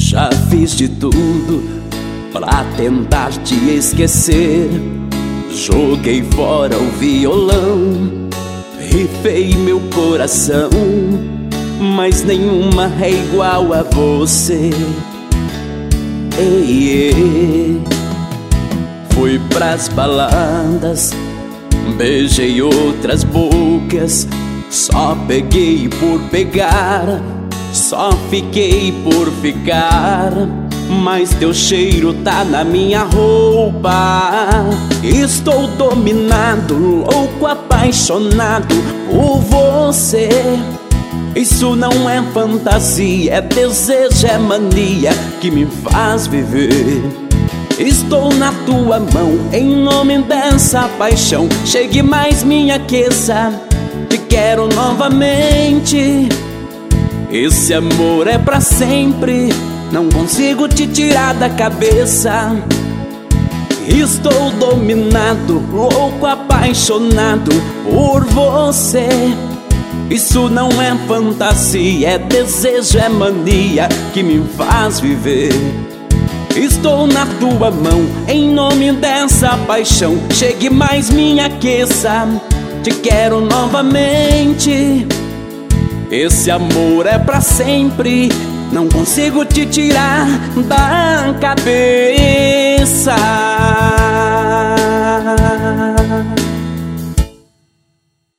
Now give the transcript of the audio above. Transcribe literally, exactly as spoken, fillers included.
Já fiz de tudo pra tentar te esquecer. Joguei fora o violão, rifei meu coração, mas nenhuma é igual a você. Ei, ei. Fui pras baladas, beijei outras bocas, só peguei por pegar, só fiquei por ficar. Mas teu cheiro tá na minha roupa. Estou dominado, louco, apaixonado por você. Isso não é fantasia, é desejo, é mania que me faz viver. Estou na tua mão, em nome dessa paixão. Chegue mais, me aqueça, te quero novamente. Esse amor é pra sempre, não consigo te tirar da cabeça. Estou dominado, louco, apaixonado por você. Isso não é fantasia, é desejo, é mania que me faz viver. Estou na tua mão, em nome dessa paixão. Chegue mais, me aqueça, te quero novamente. Esse amor é pra sempre, não consigo te tirar da cabeça.